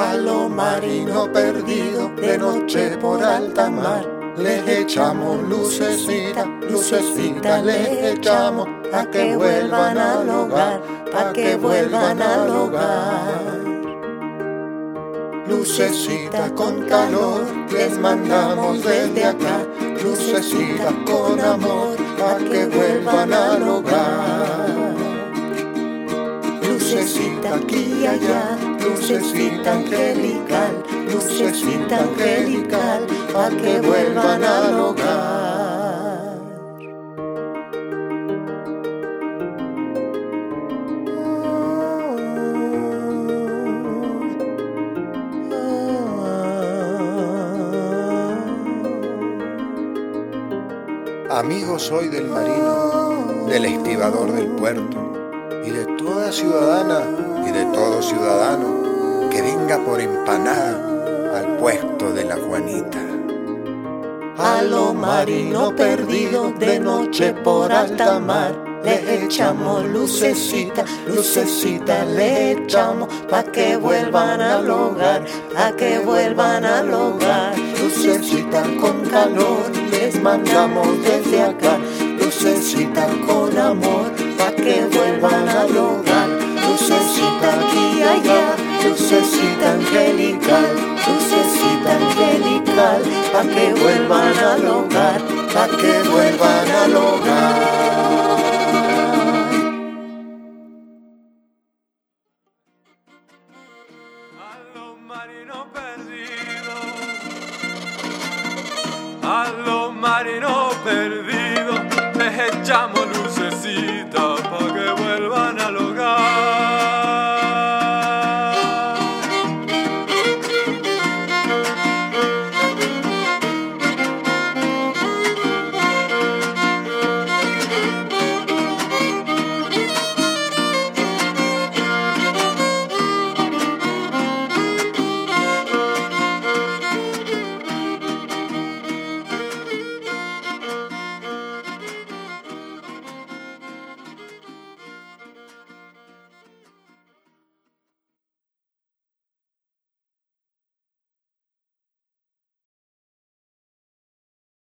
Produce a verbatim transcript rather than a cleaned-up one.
A los marinos perdidos de noche por alta mar, les echamos lucecita, lucecita les echamos, pa' que vuelvan al hogar, pa' que vuelvan al hogar. Lucecita con calor les mandamos desde acá, lucecita con amor, pa' que vuelvan al hogar. Lucecita aquí y allá, lucecita angelical, lucecita angelical, pa' que vuelvan al hogar. Amigo soy del marino, del estibador del puerto, y de toda ciudadana y de todo ciudadano que venga por empanada al puesto de la Juanita. A los marinos perdidos de noche por alta mar, le echamos lucecita, lucecita le echamos, pa' que vuelvan al hogar, pa' que vuelvan al hogar. Lucecita con calor les mandamos desde acá, lucecita con amor, pa' que vuelvan al hogar. Lucecita aquí y allá, lucecita angelical, lucecita angelical, pa' que vuelvan al hogar, pa' que vuelvan al hogar. A los marinos perdidos, a los marinos perdidos, les echamos lucecita.